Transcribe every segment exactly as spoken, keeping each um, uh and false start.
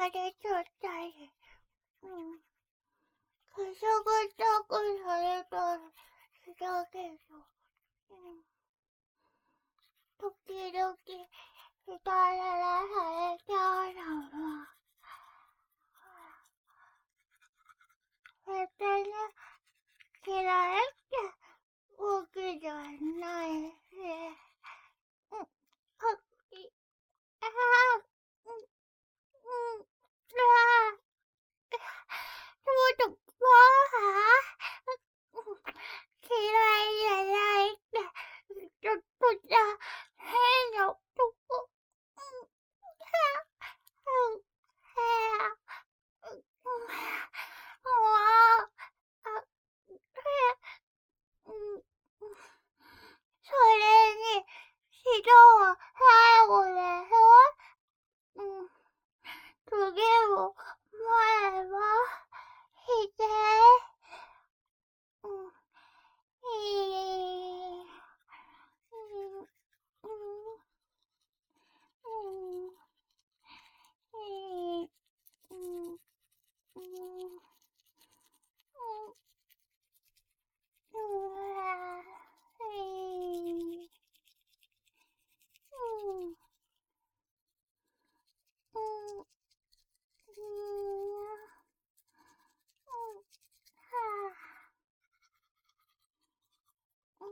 れちゃったり、うん。くすぐったくされたりしたけど、うん。時々、いたずらされちゃうのも、別に嫌いってわけじゃないし、うん、あ、い、あー、うん、うん、あー、ちょっと、もう、うん、嫌いじゃないって、ちょっとじゃ、変なとこ、うん、うん、うん、うん、もう、あ、うん、それに、指導は最後でしょ？うん。次も、前は、否定。うん。いい。うん。うん。うん。いい。うん。うん。うん。うわいい。うん。うん。うん。うん。はあ。うん。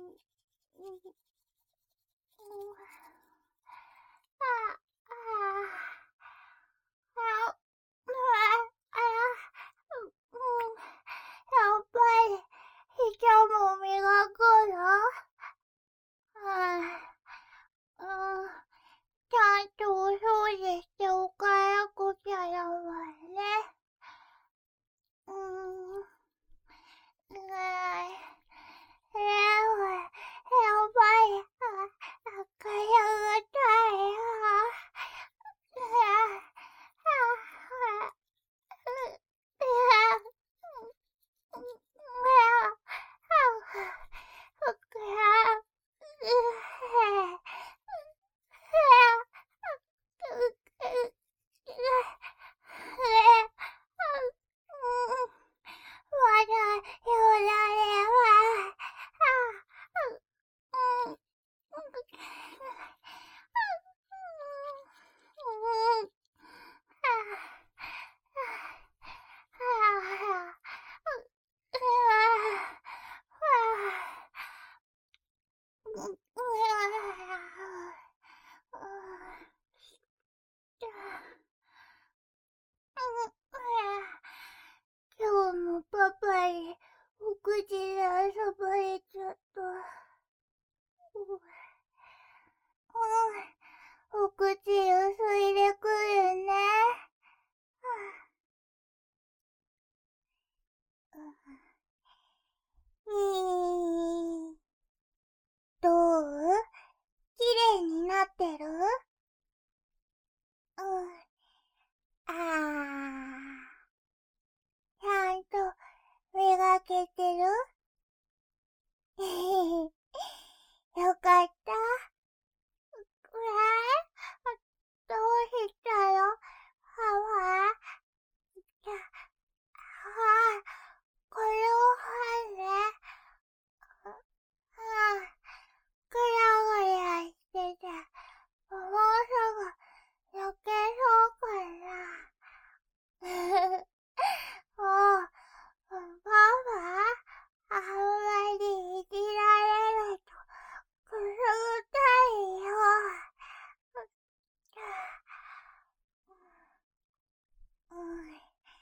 うん。うん。あ、あ、あ、うわ、あ、う、うん、やっぱり、人も磨くの？うん、うん、ちゃんとお掃除しておかなくちゃだもんね。うん、うーん、でも、やっぱり、あ、赤やがたいよ。あ、あ、あ、今日もパパにお口で遊ばれちゃった。うん、お口ゆすいでくるね。うん、どう？きれいになってる？うん。あー。ちゃんと磨けてる？よかった。えー、どうしたの？歯は？じゃ、歯、この歯ね。うん、ぐらぐらしてて、もうすぐ抜けそうかな。もう、パパ、あんまりいじられると、くすぐったいよ。うん、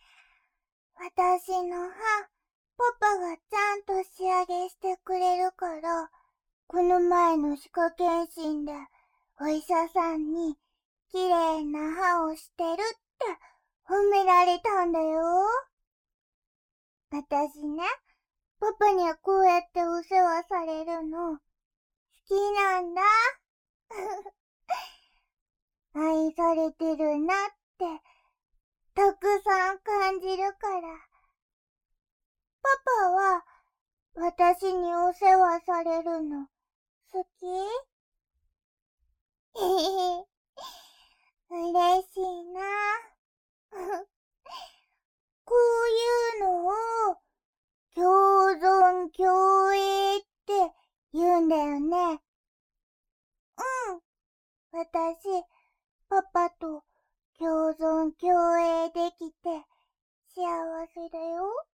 私の歯、パパがちゃんと仕上げしてくれるから、この前の歯科検診で、お医者さんに、綺麗な歯をしてるって褒められたんだよ。私ね、パパにはこうやってお世話されるの、好きなんだ。愛されてるなって、たくさん感じるから。パパは、私にお世話されるの、好き？へへへ。嬉しいな。 んだよね。うん。私、パパと共存共栄できて幸せだよ。